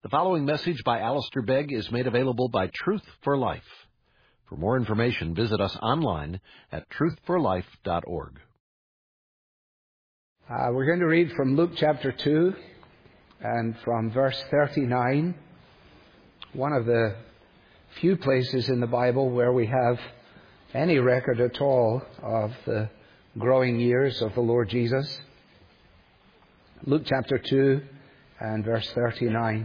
The following message by Alistair Begg is made available by Truth for Life. For more information, visit us online at truthforlife.org. We're going to read from Luke chapter 2 and from verse 39, one of the few places in the Bible where we have any record at all of the growing years of the Lord Jesus. Luke chapter 2 and verse 39.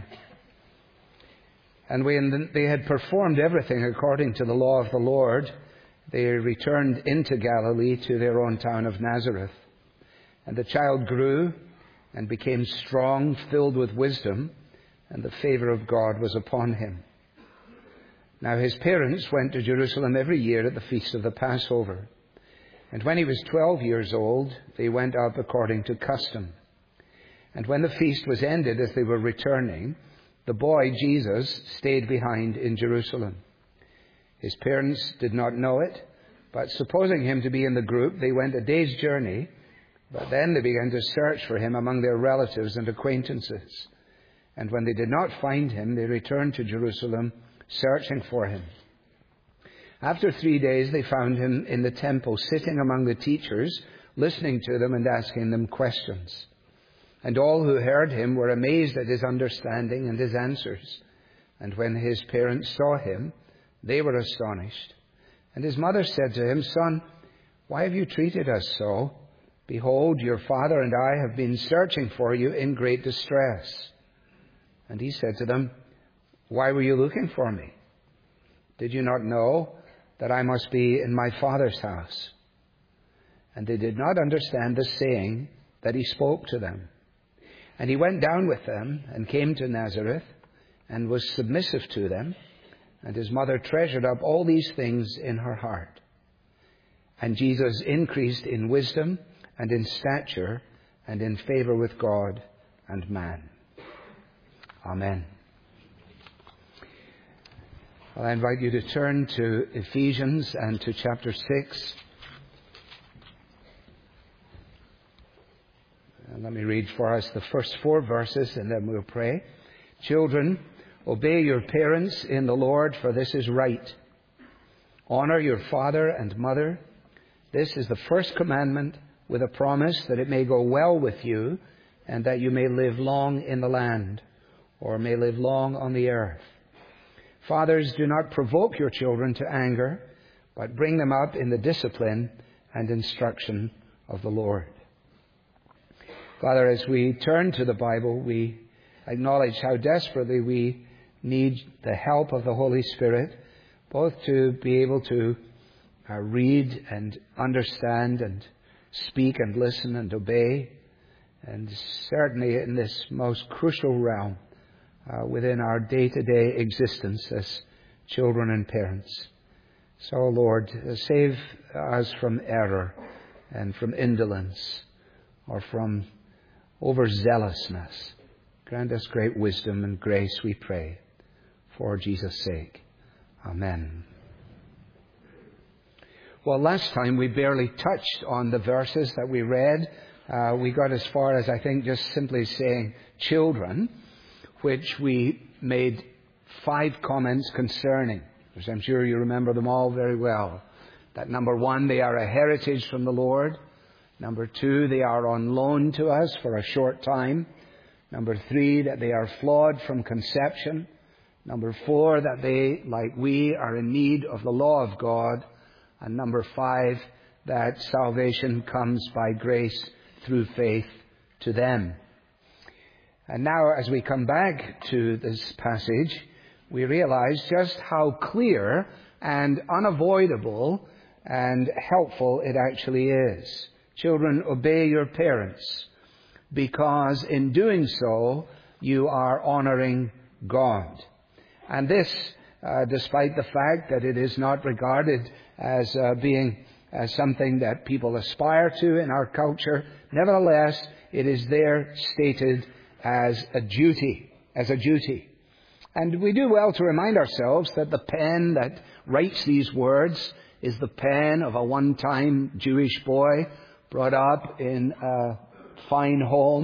And when they had performed everything according to the law of the Lord, they returned into Galilee to their own town of Nazareth. And the child grew and became strong, filled with wisdom, and the favor of God was upon him. Now his parents went to Jerusalem every year at the feast of the Passover. And when he was 12 years old, they went up according to custom. And when the feast was ended, as they were returning, the boy, Jesus, stayed behind in Jerusalem. His parents did not know it, but supposing him to be in the group, they went a day's journey. But then they began to search for him among their relatives and acquaintances. And when they did not find him, they returned to Jerusalem, searching for him. After 3 days, they found him in the temple, sitting among the teachers, listening to them and asking them questions. And all who heard him were amazed at his understanding and his answers. And when his parents saw him, they were astonished. And his mother said to him, "Son, why have you treated us so? Behold, your father and I have been searching for you in great distress." And he said to them, "Why were you looking for me? Did you not know that I must be in my Father's house?" And they did not understand the saying that he spoke to them. And he went down with them and came to Nazareth and was submissive to them. And his mother treasured up all these things in her heart. And Jesus increased in wisdom and in stature and in favor with God and man. Amen. Well, I invite you to turn to Ephesians and to chapter 6. And let me read for us the first 4 verses and then we'll pray. "Children, obey your parents in the Lord, for this is right. Honor your father and mother. This is the first commandment with a promise that it may go well with you and that you may live long in the land, or may live long on the earth. Fathers, do not provoke your children to anger, but bring them up in the discipline and instruction of the Lord." Father, as we turn to the Bible, we acknowledge how desperately we need the help of the Holy Spirit, both to be able to read and understand and speak and listen and obey, and certainly in this most crucial realm within our day-to-day existence as children and parents. So, Lord, save us from error and from indolence or from overzealousness. Grant us great wisdom and grace, we pray, for Jesus' sake. Amen. Well, last time we barely touched on the verses that we read. We got as far as, I think, just simply saying children, which we made 5 comments concerning, which I'm sure you remember them all very well. That number 1, they are a heritage from the Lord. Number 2, they are on loan to us for a short time. Number 3, that they are flawed from conception. Number 4, that they, like we, are in need of the law of God. And number 5, that salvation comes by grace through faith to them. And now, as we come back to this passage, we realize just how clear and unavoidable and helpful it actually is. Children, obey your parents, because in doing so, you are honoring God. And this, despite the fact that it is not regarded as being something that people aspire to in our culture, nevertheless, it is there stated as a duty. And we do well to remind ourselves that the pen that writes these words is the pen of a one-time Jewish boy brought up in a fine home,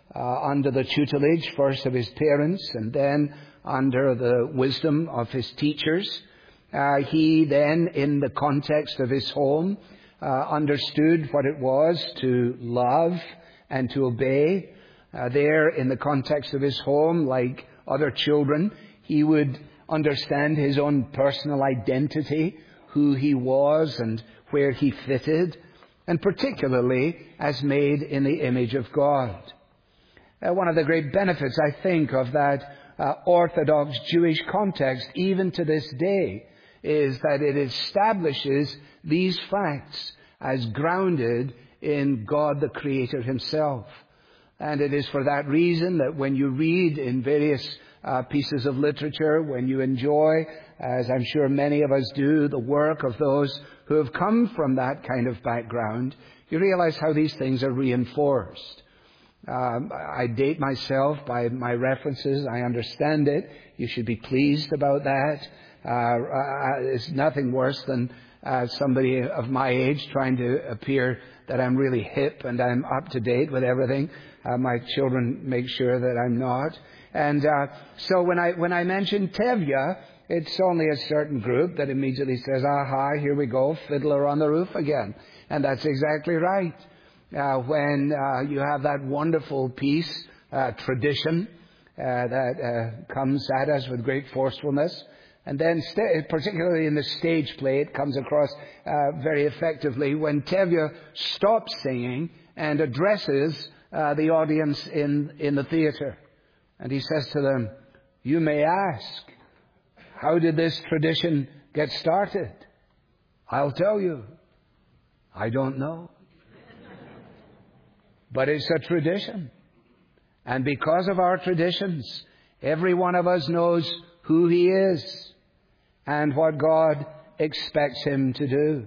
under the tutelage first of his parents and then under the wisdom of his teachers. He then, in the context of his home, understood what it was to love and to obey. There, in the context of his home, like other children, he would understand his own personal identity, who he was and where he fitted, and particularly as made in the image of God. One of the great benefits, I think, of that Orthodox Jewish context, even to this day, is that it establishes these facts as grounded in God the Creator himself. And it is for that reason that when you read in various pieces of literature, when you enjoy, as I'm sure many of us do, the work of those who have come from that kind of background, you realize how these things are reinforced. I date myself by my references. I understand it. You should be pleased about that. It's nothing worse than somebody of my age trying to appear that I'm really hip and I'm up to date with everything. My children make sure that I'm not. And so when I mention Tevye, it's only a certain group that immediately says, aha, here we go, Fiddler on the Roof again. And that's exactly right. When you have that wonderful piece, tradition, that comes at us with great forcefulness, and then particularly in the stage play, it comes across very effectively when Tevye stops singing and addresses the audience in the theater. And he says to them, you may ask, how did this tradition get started? I'll tell you, I don't know. But it's a tradition. And because of our traditions, every one of us knows who he is and what God expects him to do.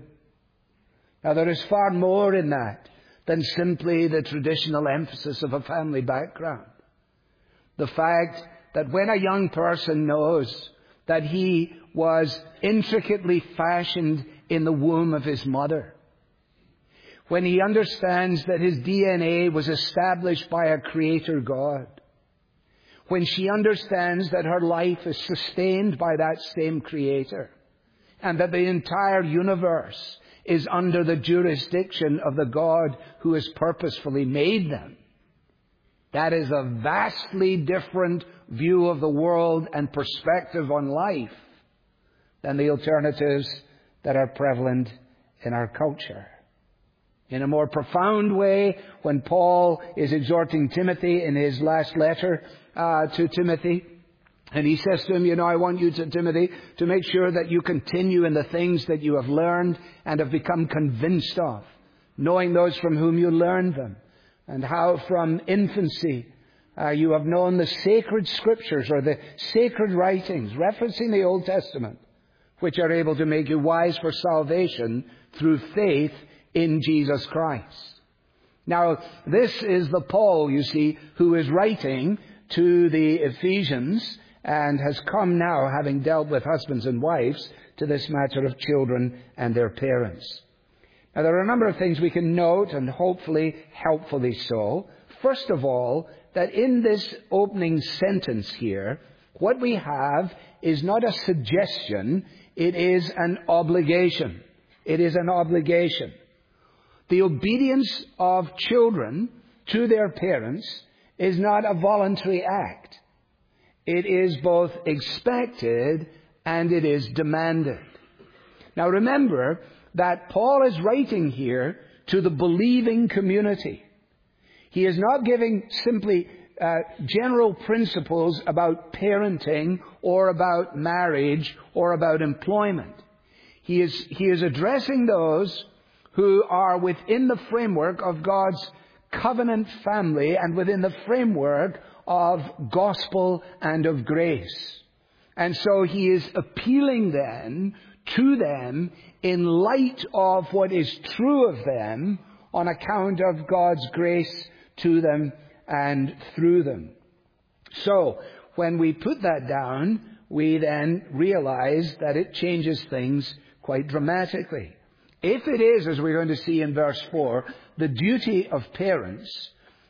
Now, there is far more in that than simply the traditional emphasis of a family background. The fact that when a young person knows that he was intricately fashioned in the womb of his mother, when he understands that his DNA was established by a Creator God, when she understands that her life is sustained by that same Creator, and that the entire universe is under the jurisdiction of the God who has purposefully made them, that is a vastly different view of the world and perspective on life than the alternatives that are prevalent in our culture. In a more profound way, when Paul is exhorting Timothy in his last letter to Timothy, and he says to him, I want you, Timothy, to make sure that you continue in the things that you have learned and have become convinced of, knowing those from whom you learned them, and how from infancy you have known the sacred scriptures or the sacred writings, referencing the Old Testament, which are able to make you wise for salvation through faith in Jesus Christ. Now, this is the Paul, you see, who is writing to the Ephesians and has come now, having dealt with husbands and wives, to this matter of children and their parents. Now, there are a number of things we can note, and hopefully helpfully so. First of all, that in this opening sentence here, what we have is not a suggestion, it is an obligation. It is an obligation. The obedience of children to their parents is not a voluntary act. It is both expected and it is demanded. Now remember that Paul is writing here to the believing community. He is not giving simply general principles about parenting or about marriage or about employment. He is addressing those who are within the framework of God's covenant family and within the framework of gospel and of grace. And so he is appealing then to them in light of what is true of them on account of God's grace to them and through them. So when we put that down, we then realize that it changes things quite dramatically. If it is, as we're going to see in verse 4, the duty of parents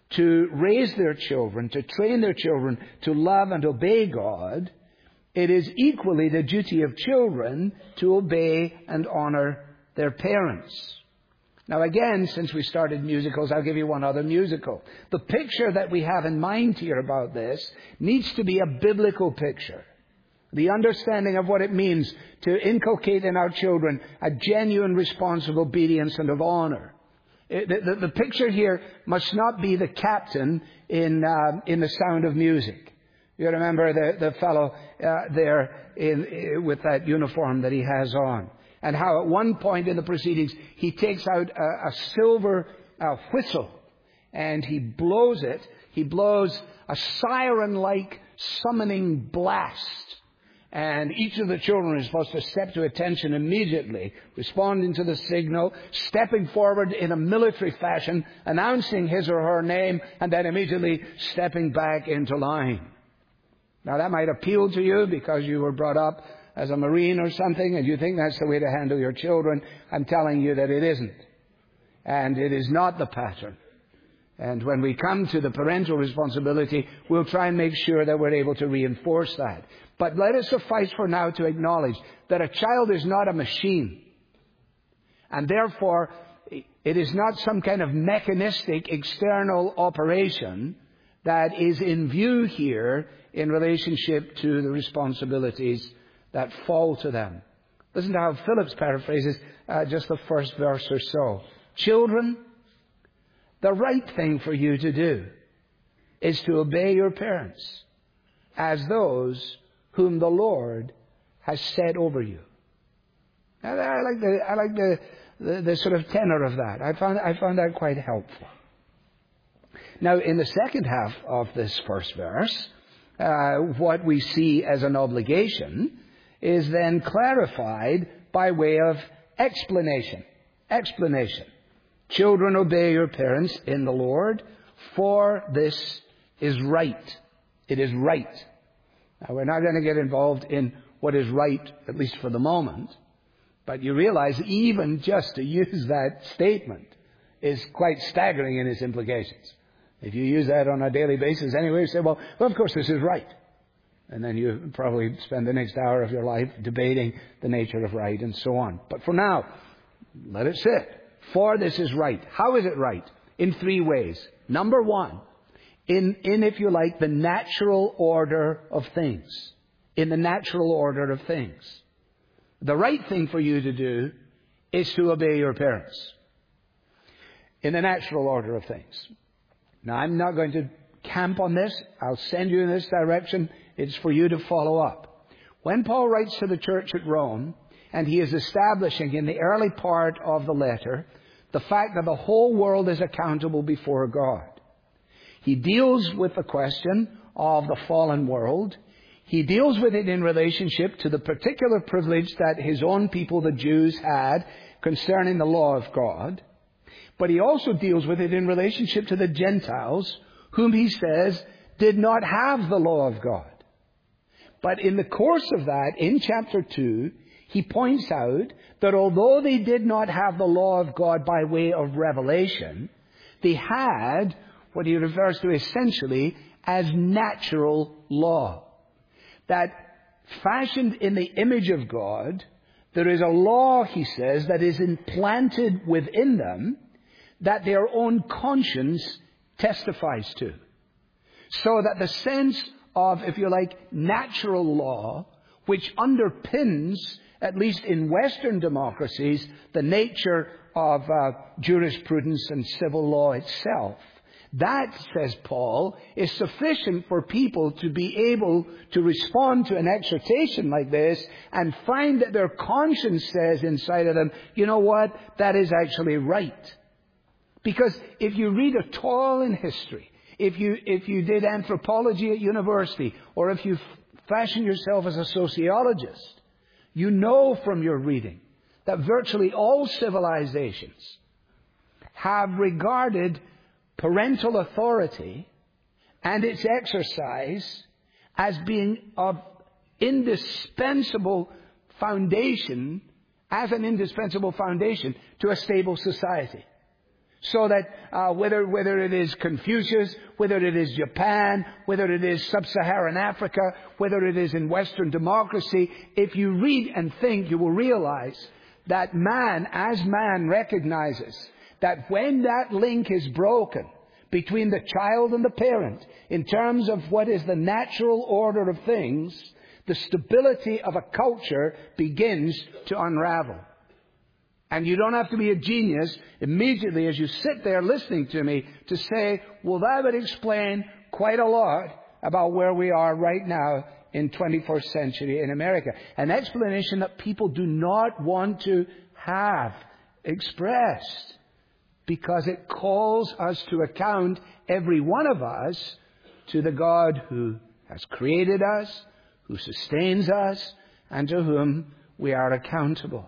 to raise their children, to train their children to love and obey God, it is equally the duty of children to obey and honor their parents. Now again, since we started musicals, I'll give you one other musical. The picture that we have in mind here about this needs to be a biblical picture. The understanding of what it means to inculcate in our children a genuine response of obedience and of honor. The picture here must not be the captain in The Sound of Music. You remember the fellow there with that uniform that he has on. And how at one point in the proceedings he takes out a silver whistle and he blows it. He blows a siren-like summoning blast. And each of the children is supposed to step to attention immediately, responding to the signal, stepping forward in a military fashion, announcing his or her name, and then immediately stepping back into line. Now that might appeal to you because you were brought up as a Marine or something, and you think that's the way to handle your children. I'm telling you that it isn't. And it is not the pattern. And when we come to the parental responsibility, we'll try and make sure that we're able to reinforce that. But let it suffice for now to acknowledge that a child is not a machine. And therefore, it is not some kind of mechanistic external operation that is in view here in relationship to the responsibilities that fall to them. Listen to how Phillips paraphrases just the first verse or so. Children, the right thing for you to do is to obey your parents as those whom the Lord has set over you. Now, I like the sort of tenor of that. I found that quite helpful. Now, in the second half of this first verse, what we see as an obligation is then clarified by way of explanation. Explanation. Children, obey your parents in the Lord, for this is right. It is right. Now, we're not going to get involved in what is right, at least for the moment. But you realize even just to use that statement is quite staggering in its implications. If you use that on a daily basis anyway, you say, well, of course this is right. And then you probably spend the next hour of your life debating the nature of right and so on. But for now, let it sit. For this is right. How is it right? In three ways. Number one, in if you like, the natural order of things. In the natural order of things. The right thing for you to do is to obey your parents. In the natural order of things. Now, I'm not going to camp on this. I'll send you in this direction. It's for you to follow up. When Paul writes to the church at Rome, and he is establishing in the early part of the letter the fact that the whole world is accountable before God. He deals with the question of the fallen world. He deals with it in relationship to the particular privilege that his own people, the Jews, had concerning the law of God. But he also deals with it in relationship to the Gentiles, whom he says did not have the law of God. But in the course of that, in chapter 2, he points out that although they did not have the law of God by way of revelation, they had what he refers to essentially as natural law. That fashioned in the image of God, there is a law, he says, that is implanted within them that their own conscience testifies to. So that the sense of, if you like, natural law, which underpins, at least in Western democracies, the nature of jurisprudence and civil law itself, that, says Paul, is sufficient for people to be able to respond to an exhortation like this and find that their conscience says inside of them, you know what, that is actually right. Because if you read at all in history, if you did anthropology at university, or if you fashion yourself as a sociologist, you know from your reading that virtually all civilizations have regarded parental authority and its exercise as being of indispensable foundation, as an indispensable foundation to a stable society. So that whether it is Confucius, whether it is Japan, whether it is Sub-Saharan Africa, whether it is in Western democracy, if you read and think, you will realize that man, as man, recognizes that when that link is broken between the child and the parent, in terms of what is the natural order of things, the stability of a culture begins to unravel. And you don't have to be a genius immediately as you sit there listening to me to say, well, that would explain quite a lot about where we are right now in 21st century in America. An explanation that people do not want to have expressed, because it calls us to account, every one of us, to the God who has created us, who sustains us, and to whom we are accountable.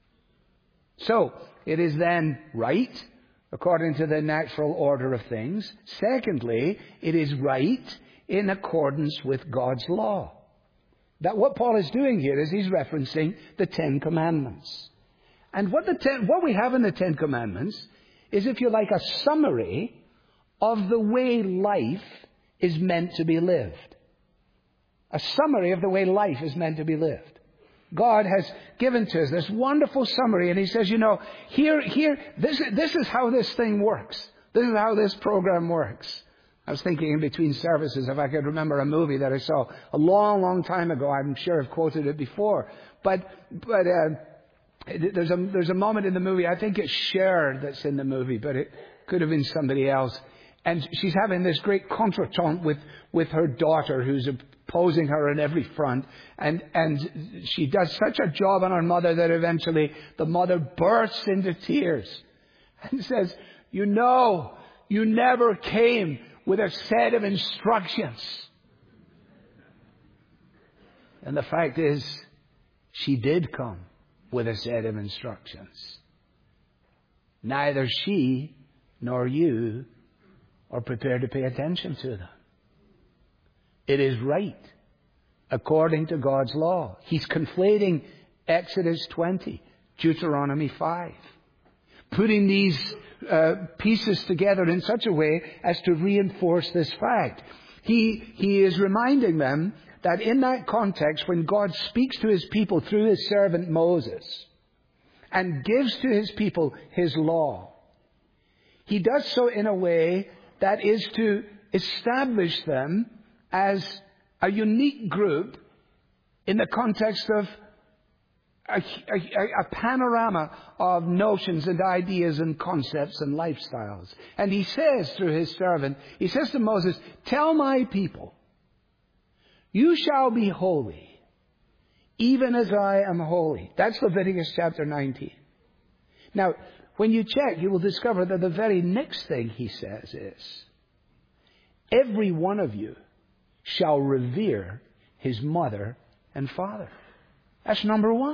So, it is then right, according to the natural order of things. Secondly, it is right in accordance with God's law. That what Paul is doing here is he's referencing the Ten Commandments. And what we have in the Ten Commandments is, if you like, a summary of the way life is meant to be lived. A summary of the way life is meant to be lived. God has given to us this wonderful summary, and He says, this is how this thing works. This is how this program works. I was thinking in between services if I could remember a movie that I saw a long, long time ago. I'm sure I've quoted it before. But there's a moment in the movie, I think it's Cher that's in the movie, but it could have been somebody else. And she's having this great contretemps with her daughter, who's opposing her on every front. And she does such a job on her mother that eventually the mother bursts into tears and says, you never came with a set of instructions. And the fact is, she did come with a set of instructions. Neither she nor you are prepared to pay attention to them. It is right according to God's law. He's conflating Exodus 20, Deuteronomy 5, putting these pieces together in such a way as to reinforce this fact. He is reminding them that in that context, when God speaks to His people through His servant Moses and gives to His people His law, He does so in a way that is to establish them as a unique group in the context of a panorama of notions and ideas and concepts and lifestyles. And He says through His servant, He says to Moses, tell my people, you shall be holy, even as I am holy. That's Leviticus chapter 19. Now, when you check, you will discover that the very next thing He says is, every one of you shall revere his mother and father. That's number one.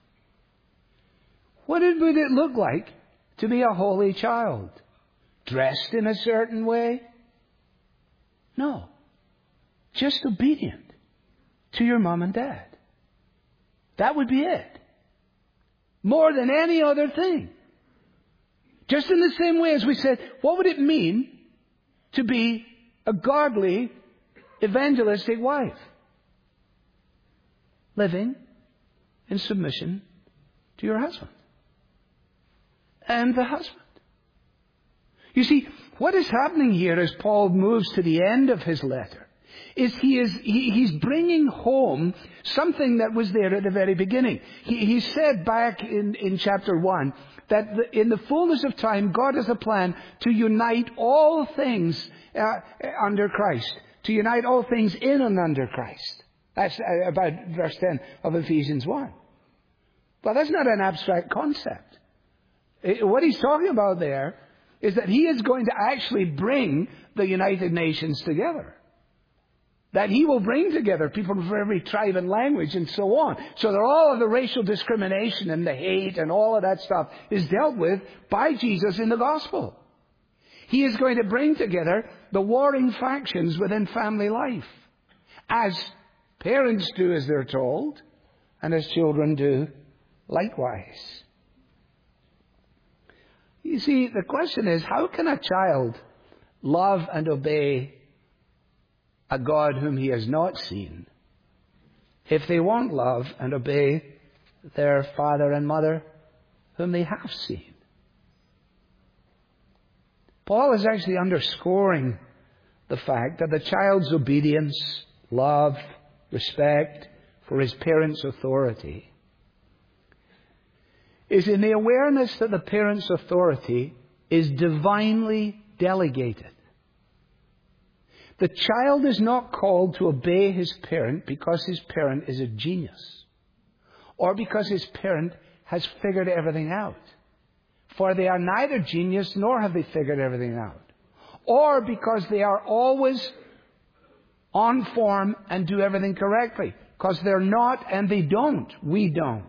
What would it look like to be a holy child? Dressed in a certain way? No. Just obedient to your mom and dad. That would be it. More than any other thing. Just in the same way as we said, what would it mean to be a godly, evangelistic wife? Living in submission to your husband. And the husband. You see, what is happening here as Paul moves to the end of his letter is he's bringing home something that was there at the very beginning. He said back in chapter 1 that in the fullness of time, God has a plan to unite all things under Christ. To unite all things in and under Christ. That's about verse 10 of Ephesians 1. But that's not an abstract concept. What he's talking about there is that he is going to actually bring the United Nations together. That he will bring together people from every tribe and language and so on. So that all of the racial discrimination and the hate and all of that stuff is dealt with by Jesus in the gospel. He is going to bring together the warring factions within family life. As parents do as they're told, and as children do likewise. You see, the question is, how can a child love and obey a God whom he has not seen if they won't love and obey their father and mother whom they have seen? Paul is actually underscoring the fact that the child's obedience, love, respect for his parents' authority is in the awareness that the parent's authority is divinely delegated. The child is not called to obey his parent because his parent is a genius, or because his parent has figured everything out. For they are neither genius nor have they figured everything out. Or because they are always on form and do everything correctly. Because they're not and they don't. We don't.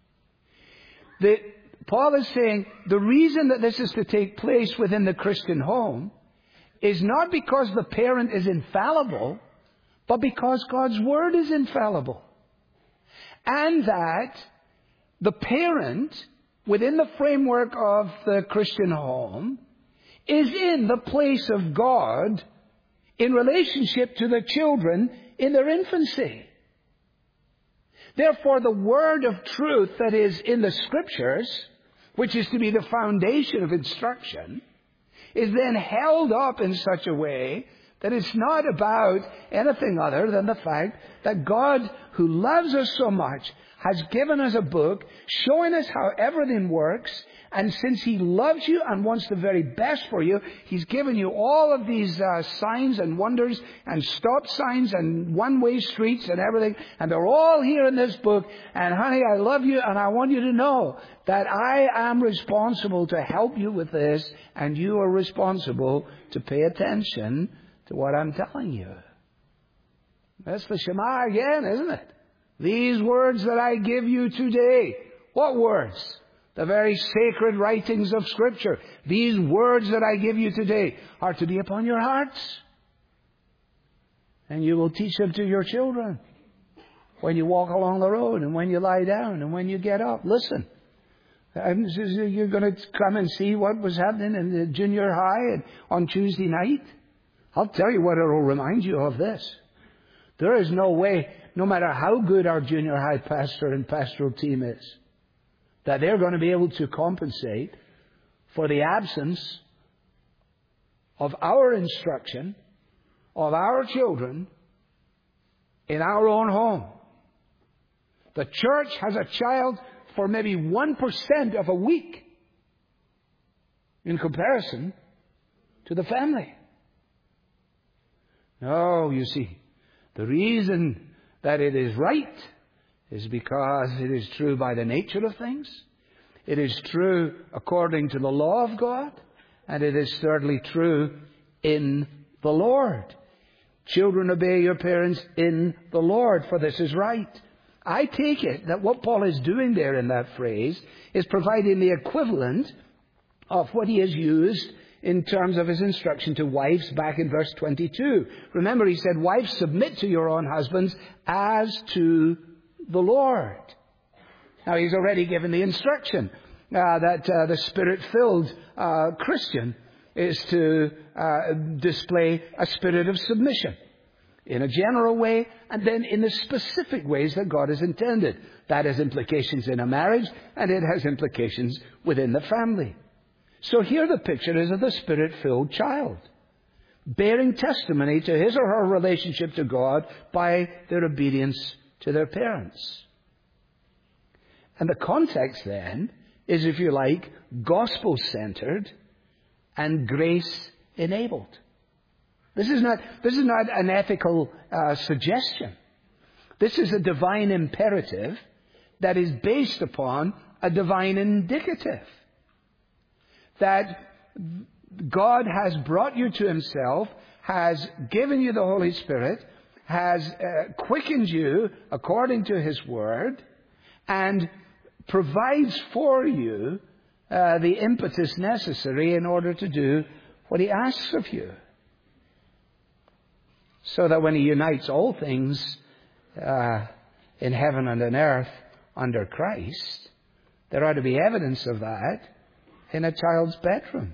Paul is saying the reason that this is to take place within the Christian home is not because the parent is infallible, but because God's Word is infallible. And that the parent, within the framework of the Christian home, is in the place of God in relationship to the children in their infancy. Therefore, the word of truth that is in the Scriptures, which is to be the foundation of instruction, is then held up in such a way that it's not about anything other than the fact that God, who loves us so much, has given us a book showing us how everything works. And since He loves you and wants the very best for you, He's given you all of these signs and wonders and stop signs and one-way streets and everything. And they're all here in this book. And honey, I love you and I want you to know that I am responsible to help you with this. And you are responsible to pay attention to what I'm telling you. That's the Shema again, isn't it? These words that I give you today. What words? The very sacred writings of Scripture. These words that I give you today are to be upon your hearts. And you will teach them to your children. When you walk along the road and when you lie down and when you get up. Listen. You're going to come and see what was happening in the junior high on Tuesday night. I'll tell you what it will remind you of this. There is no way, no matter how good our junior high pastor and pastoral team is, that they're going to be able to compensate for the absence of our instruction, of our children, in our own home. The church has a child for maybe 1% of a week in comparison to the family. No, you see, the reason that it is right is because it is true by the nature of things. It is true according to the law of God. And it is certainly true in the Lord. Children, obey your parents in the Lord, for this is right. I take it that what Paul is doing there in that phrase is providing the equivalent of what he has used in terms of his instruction to wives back in verse 22. Remember, he said, wives, submit to your own husbands as to the Lord. Now, he's already given the instruction that the Spirit-filled Christian is to display a spirit of submission in a general way and then in the specific ways that God has intended. That has implications in a marriage and it has implications within the family. So here the picture is of the Spirit-filled child, bearing testimony to his or her relationship to God by their obedience to their parents. And the context then is, if you like, gospel-centered and grace-enabled. This is not an ethical suggestion. This is a divine imperative that is based upon a divine indicative. That God has brought you to Himself, has given you the Holy Spirit, has quickened you according to His Word, and provides for you the impetus necessary in order to do what He asks of you. So that when He unites all things in heaven and on earth under Christ, there ought to be evidence of that in a child's bedroom.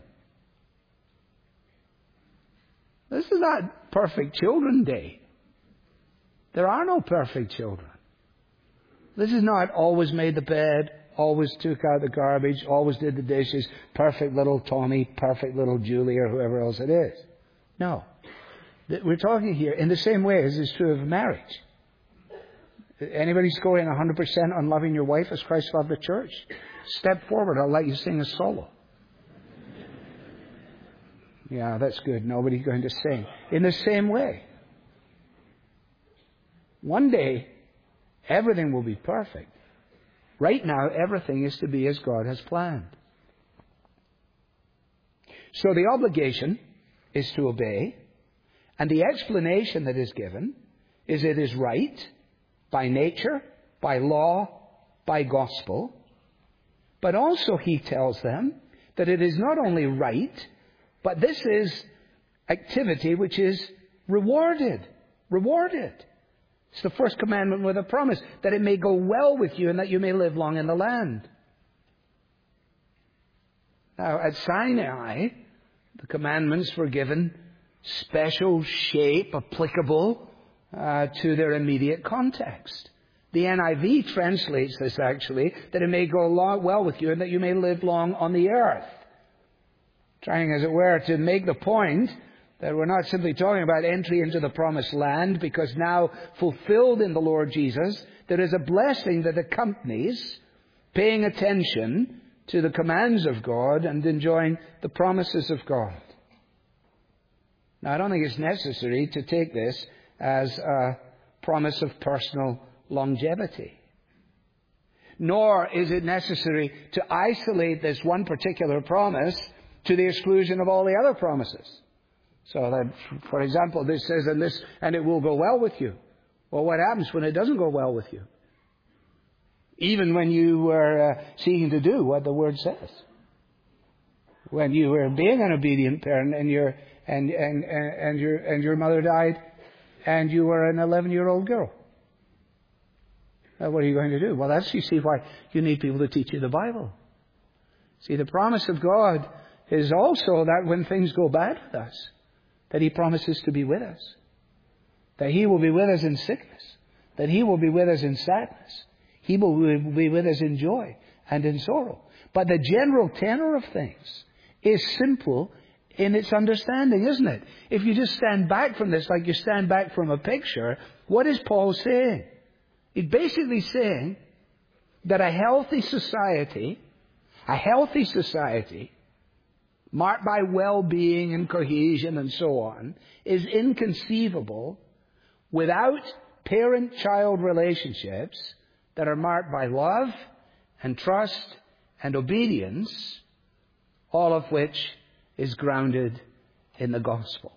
This is not Perfect Children Day. There are no perfect children. This is not always made the bed, always took out the garbage, always did the dishes, perfect little Tommy, perfect little Julie, or whoever else it is. No. We're talking here in the same way as is true of marriage. Anybody scoring 100% on loving your wife as Christ loved the church? Step forward, I'll let you sing a solo. Yeah, that's good. Nobody's going to sing. In the same way. One day, everything will be perfect. Right now, everything is to be as God has planned. So the obligation is to obey, and the explanation that is given is it is right by nature, by law, by gospel, but also he tells them that it is not only right, but this is activity which is rewarded. Rewarded. It's the first commandment with a promise, that it may go well with you and that you may live long in the land. Now, at Sinai, the commandments were given special shape applicable to their immediate context. The NIV translates this actually, that it may go well with you and that you may live long on the earth. Trying, as it were, to make the point that we're not simply talking about entry into the promised land, because now fulfilled in the Lord Jesus, there is a blessing that accompanies paying attention to the commands of God and enjoying the promises of God. Now, I don't think it's necessary to take this as a promise of personal longevity. Nor is it necessary to isolate this one particular promise to the exclusion of all the other promises. So that, for example, this says, and it will go well with you. Well, what happens when it doesn't go well with you? Even when you were seeking to do what the Word says. When you were being an obedient parent and your mother died and you were an 11-year-old girl. What are you going to do? Well, that's, you see, why you need people to teach you the Bible. See, the promise of God is also that when things go bad with us, that He promises to be with us. That He will be with us in sickness. That He will be with us in sadness. He will be with us in joy and in sorrow. But the general tenor of things is simple in its understanding, isn't it? If you just stand back from this like you stand back from a picture, what is Paul saying? He's basically saying that a healthy society marked by well-being and cohesion and so on, is inconceivable without parent-child relationships that are marked by love and trust and obedience, all of which is grounded in the gospel.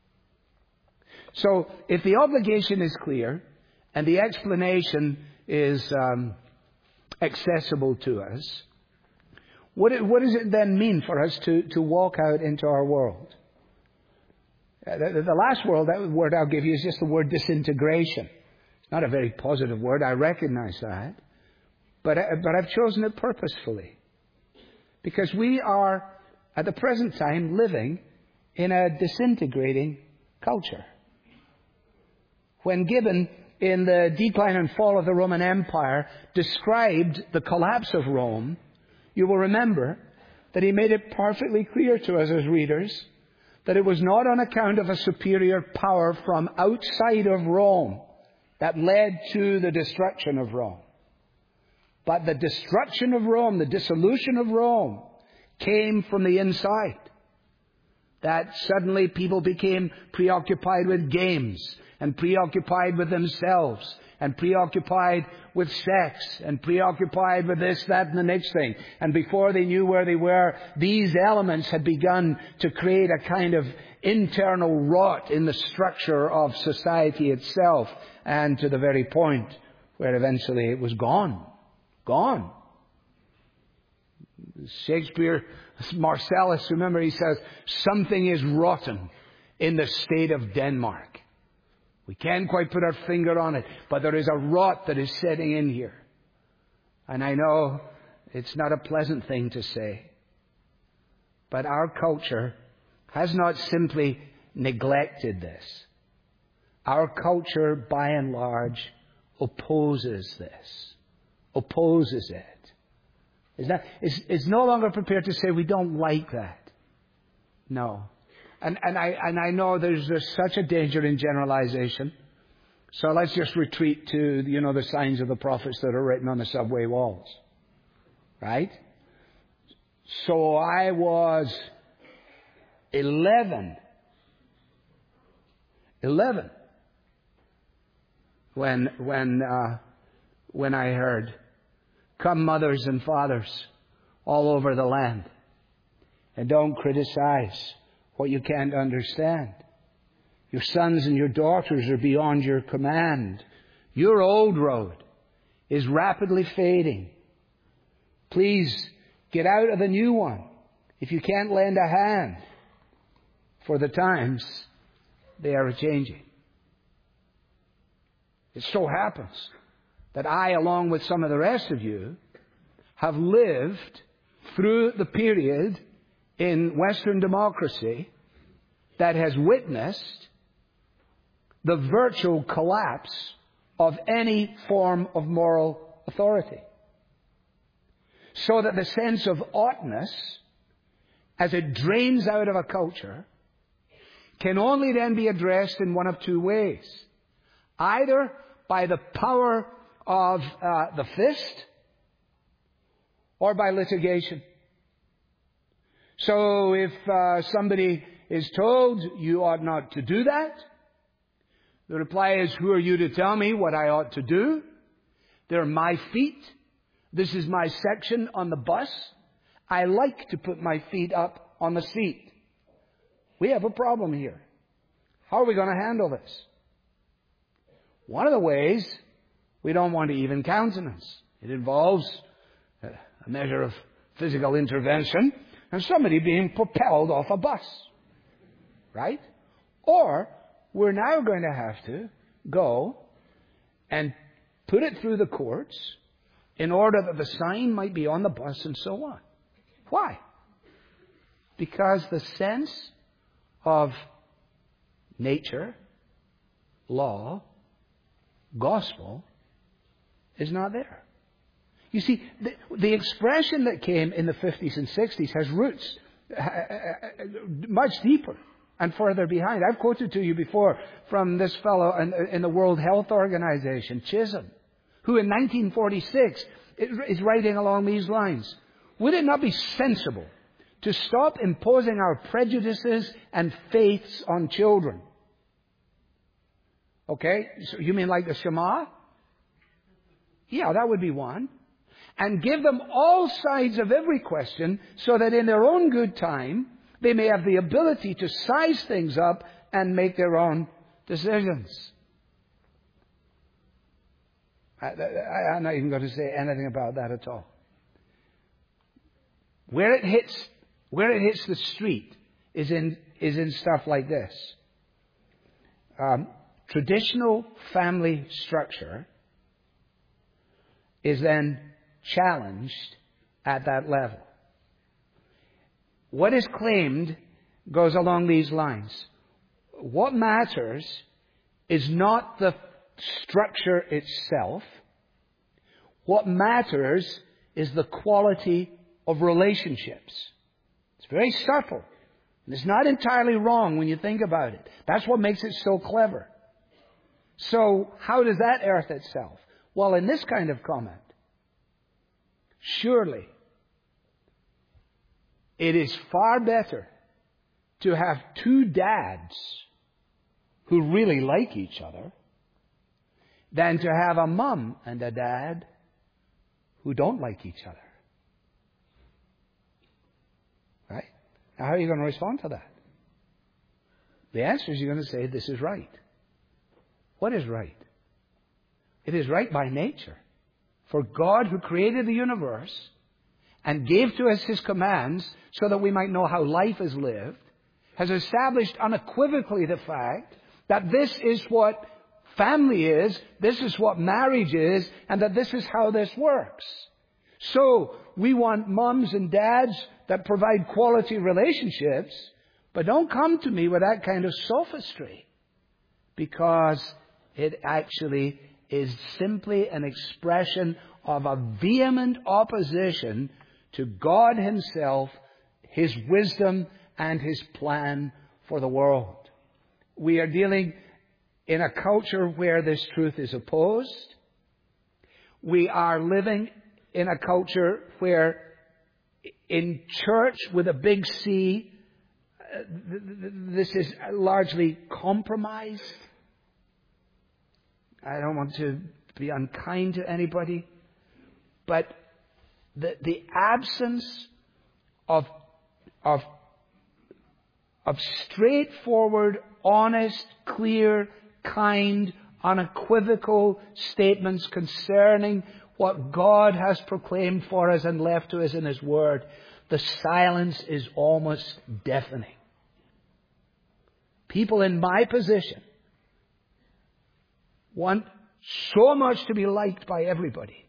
So, if the obligation is clear and the explanation is accessible to us, what does it then mean for us to walk out into our world? The last word I'll give you is just the word disintegration. It's not a very positive word, I recognize that. But I've chosen it purposefully. Because we are, at the present time, living in a disintegrating culture. When Gibbon, in the Decline and Fall of the Roman Empire, described the collapse of Rome, you will remember that he made it perfectly clear to us as readers that it was not on account of a superior power from outside of Rome that led to the destruction of Rome. But the destruction of Rome, the dissolution of Rome, came from the inside. That suddenly people became preoccupied with games and preoccupied with themselves and preoccupied with sex and preoccupied with this, that, and the next thing. And before they knew where they were, these elements had begun to create a kind of internal rot in the structure of society itself, and to the very point where eventually it was gone. Gone. Shakespeare, Marcellus, remember, he says, something is rotten in the state of Denmark. We can't quite put our finger on it, but there is a rot that is setting in here. And I know it's not a pleasant thing to say. But our culture has not simply neglected this. Our culture, by and large, opposes this. Opposes it. It's no longer prepared to say we don't like that. No. And I know there's such a danger in generalization. So let's just retreat to, the signs of the prophets that are written on the subway walls. Right? So I was 11 when I heard, "Come, mothers and fathers all over the land, and don't criticize what you can't understand. Your sons and your daughters are beyond your command. Your old road is rapidly fading. Please get out of the new one if you can't lend a hand, for the times, they are changing." It so happens that I, along with some of the rest of you, have lived through the period in Western democracy that has witnessed the virtual collapse of any form of moral authority. So that the sense of oughtness, as it drains out of a culture, can only then be addressed in one of two ways. Either by the power of the fist, or by litigation. So if somebody is told you ought not to do that, the reply is, "Who are you to tell me what I ought to do? They're my feet. This is my section on the bus. I like to put my feet up on the seat. We have a problem here. How are we going to handle this?" One of the ways we don't want to even countenance. It involves a measure of physical intervention and somebody being propelled off a bus. Right? Or we're now going to have to go and put it through the courts in order that the sign might be on the bus and so on. Why? Because the sense of nature, law, gospel is not there. You see, the expression that came in the 50s and 60s has roots much deeper and further behind. I've quoted to you before from this fellow in the World Health Organization, Chisholm, who in 1946 is writing along these lines. Would it not be sensible to stop imposing our prejudices and faiths on children? Okay, so you mean like the Shema? Yeah, that would be one. And give them all sides of every question so that in their own good time, they may have the ability to size things up and make their own decisions. I'm not even going to say anything about that at all. Where it hits the street is in stuff like this. Traditional family structure is then challenged at that level. What is claimed goes along these lines. What matters is not the structure itself. What matters is the quality of relationships. It's very subtle. And it's not entirely wrong when you think about it. That's what makes it so clever. So how does that earth itself? Well, in this kind of comment, surely it is far better to have two dads who really like each other than to have a mum and a dad who don't like each other. Right? Now, how are you going to respond to that? The answer is you're going to say, this is right. What is right? It is right by nature. For God, who created the universe and gave to us His commands so that we might know how life is lived, has established unequivocally the fact that this is what family is, this is what marriage is, and that this is how this works. So, we want mums and dads that provide quality relationships, but don't come to me with that kind of sophistry, because it actually is simply an expression of a vehement opposition to God Himself, His wisdom, and His plan for the world. We are dealing in a culture where this truth is opposed. We are living in a culture where, in church with a big C, this is largely compromised. I don't want to be unkind to anybody, but the absence of straightforward, honest, clear, kind, unequivocal statements concerning what God has proclaimed for us and left to us in His Word, the silence is almost deafening. People in my position want so much to be liked by everybody,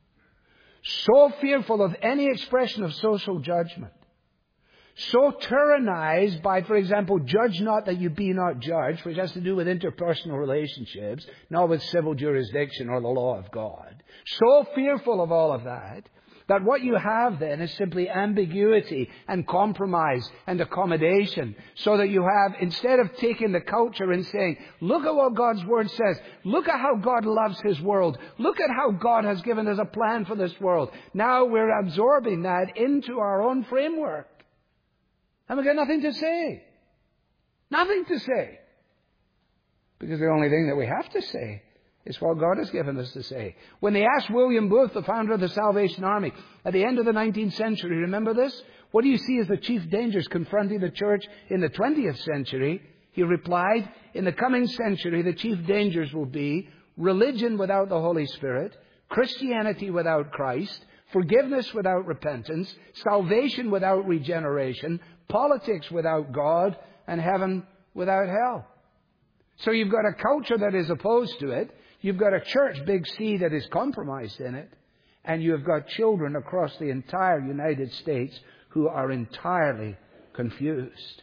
so fearful of any expression of social judgment, so tyrannized by, for example, judge not that you be not judged, which has to do with interpersonal relationships, not with civil jurisdiction or the law of God. So fearful of all of that, that what you have then is simply ambiguity and compromise and accommodation, so that you have, instead of taking the culture and saying, look at what God's Word says, look at how God loves His world, look at how God has given us a plan for this world. Now we're absorbing that into our own framework. And we've got nothing to say. Nothing to say. Because the only thing that we have to say is what God has given us to say. When they asked William Booth, the founder of the Salvation Army, at the end of the 19th century, remember this? What do you see as the chief dangers confronting the church in the 20th century? He replied, in the coming century, the chief dangers will be religion without the Holy Spirit, Christianity without Christ, forgiveness without repentance, salvation without regeneration, politics without God, and heaven without hell. So you've got a culture that is opposed to it. You've got a church, big C, that is compromised in it. And you've got children across the entire United States who are entirely confused.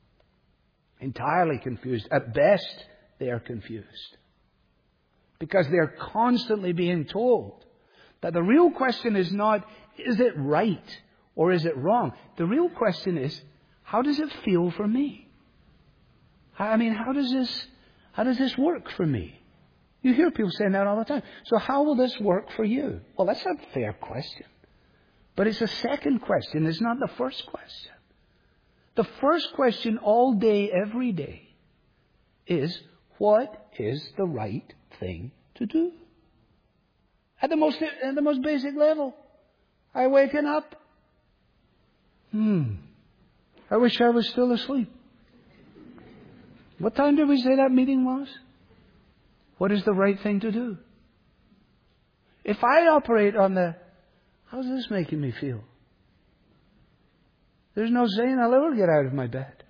Entirely confused. At best, they are confused. Because they're constantly being told that the real question is not, is it right or is it wrong? The real question is, how does it feel for me? I mean, how does this work for me? You hear people saying that all the time. So how will this work for you? Well, that's a fair question. But it's a second question. It's not the first question. The first question all day, every day, is, what is the right thing to do? At the most basic level. I waken up. I wish I was still asleep. What time did we say that meeting was? What is the right thing to do? If I operate on the, how's this making me feel? There's no saying I'll ever get out of my bed.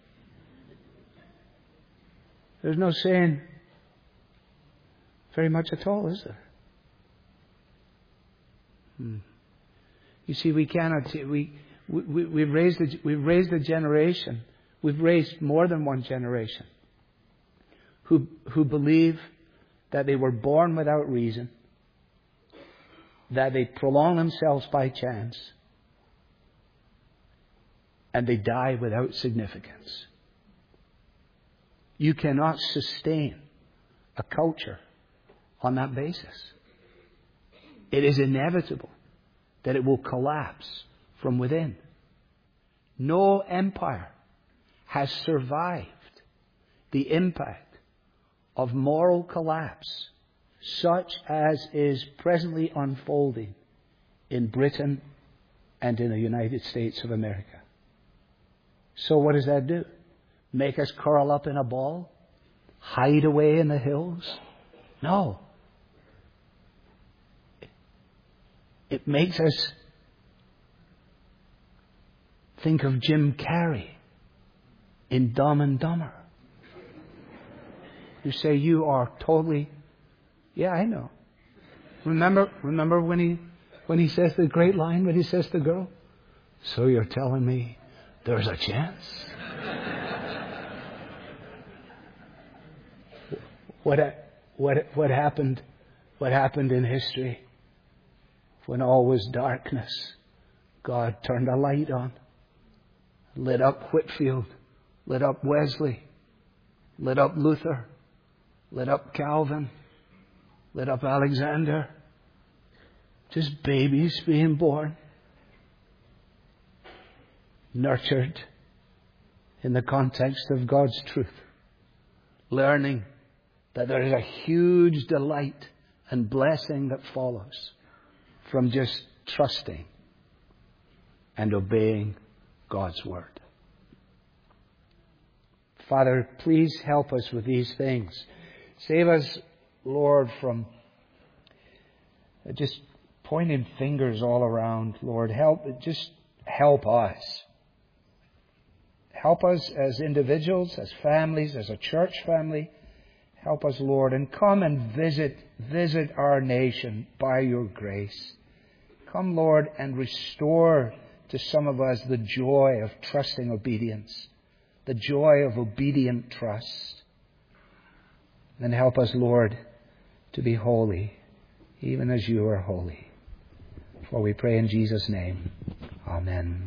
There's no saying very much at all, is there? You see, we cannot. We've raised a generation. We've raised more than one generation who believe that they were born without reason, that they prolong themselves by chance, and they die without significance. You cannot sustain a culture on that basis. It is inevitable that it will collapse from within. No empire has survived the impact of moral collapse such as is presently unfolding in Britain and in the United States of America. So what does that do? Make us curl up in a ball? Hide away in the hills? No. It makes us think of Jim Carrey in Dumb and Dumber. You say, you are totally... Yeah, I know. Remember when he says the great line when he says to the girl, So you're telling me there's a chance? What happened in history? When all was darkness, God turned a light on, lit up Whitefield, lit up Wesley, lit up Luther, lit up Calvin, lit up Alexander. Just babies being born, nurtured in the context of God's truth, learning that there is a huge delight and blessing that follows from just trusting and obeying God's Word. Father, please help us with these things. Save us, Lord, from just pointing fingers all around. Lord, help us. Help us as individuals, as families, as a church family. Help us, Lord, and come and visit our nation by your grace. Come, Lord, and restore to some of us the joy of trusting obedience, the joy of obedient trust. Then help us, Lord, to be holy, even as you are holy. For we pray in Jesus' name. Amen.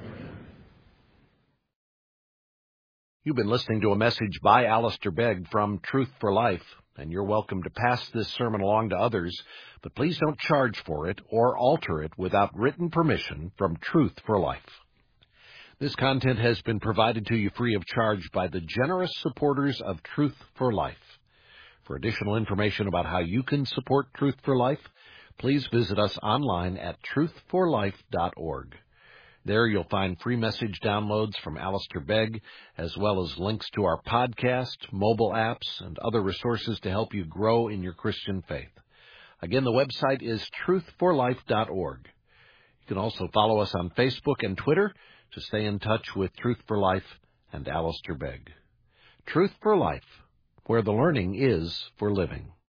You've been listening to a message by Alistair Begg from Truth for Life, and you're welcome to pass this sermon along to others, but please don't charge for it or alter it without written permission from Truth for Life. This content has been provided to you free of charge by the generous supporters of Truth for Life. For additional information about how you can support Truth for Life, please visit us online at truthforlife.org. There you'll find free message downloads from Alistair Begg, as well as links to our podcast, mobile apps, and other resources to help you grow in your Christian faith. Again, the website is truthforlife.org. You can also follow us on Facebook and Twitter to stay in touch with Truth for Life and Alistair Begg. Truth for Life, where the learning is for living.